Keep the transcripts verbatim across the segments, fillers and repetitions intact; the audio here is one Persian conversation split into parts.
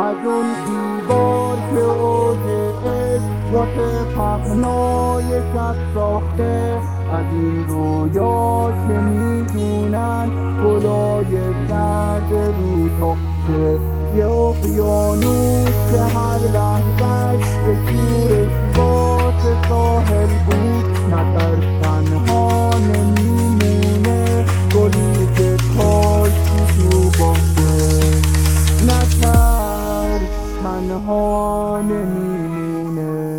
از اون دیوار که اوجش واسه پهنای شب ساخته، از این رویا که میدونن گلای سرد رو تخته، یه اقیانوس که هر لحظه‌اش به شورش واسه ساحل بود. نترس تنها نمیمونه گلی که کاشتی تو باغه، نترس تنها نمیمونه.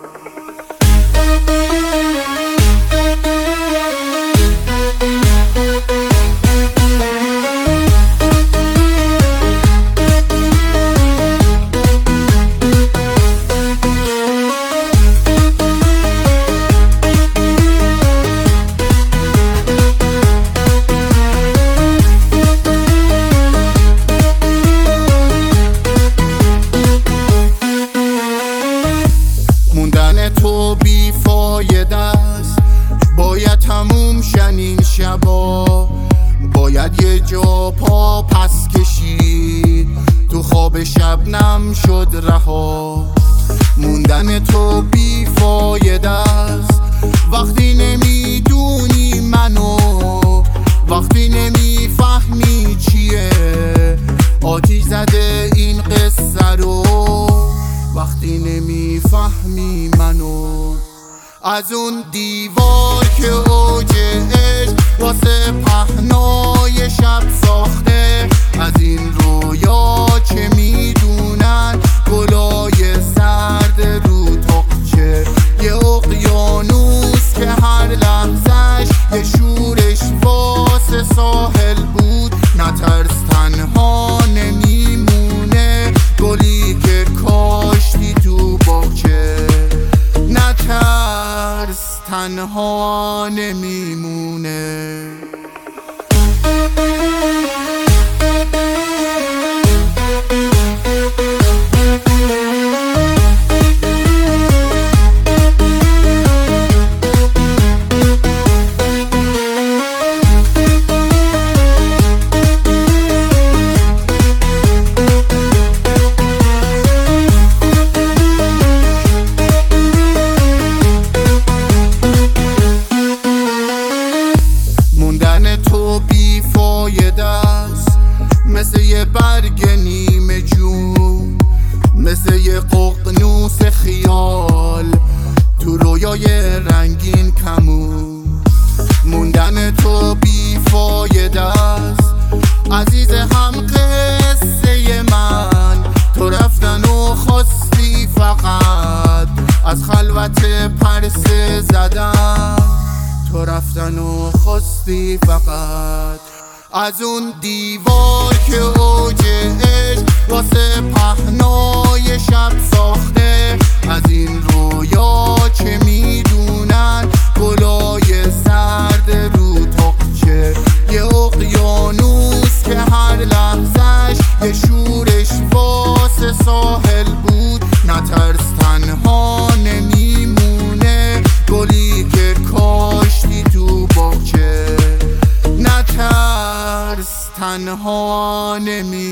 موندن تو بی فایده است، باید تموم شن این شبا، باید یه جا پا پس کشید تو خواب شبنم شد رها. موندن تو بی فایده است وقتی نمیدونی منو، وقتی نمیفهمی چیه آتیش زده این قصه رو، وقتی نمیفهمی منو. از اون دیوار که اوج عشق واسه پهنای شب ساخته، از این رویا که میدونن گلای سرد رو تخچه، یه اقیانوس که هر لحظه‌اش یه شورش واسه ساحل بود. نترس تنها نمیمونه گلی که کاشتی تو باغچه، نترس تنها نمیمونه. موندن تو بی فایده است، مثل یه برگ نیمه جون، مثل یه ققنوس خیال تو رویای رنگین کمون. موندن تو بی فایده است عزیز هم قصه من، تو رفتن و خواستی فقط از خلوت پرسه زدن، تو رفتن و خواستی فقط از اون دیوار که اوج عشق واسه پهنای شب ساخته، از این رویا که میدونن گلای سرد رو تخچه، یه اقیانوس که هر لحظه‌اش یه شورش واسه ساحل بود. نترس تنها نمیمونه گلی که کاشتی تو باغچه، نترس تنها نمی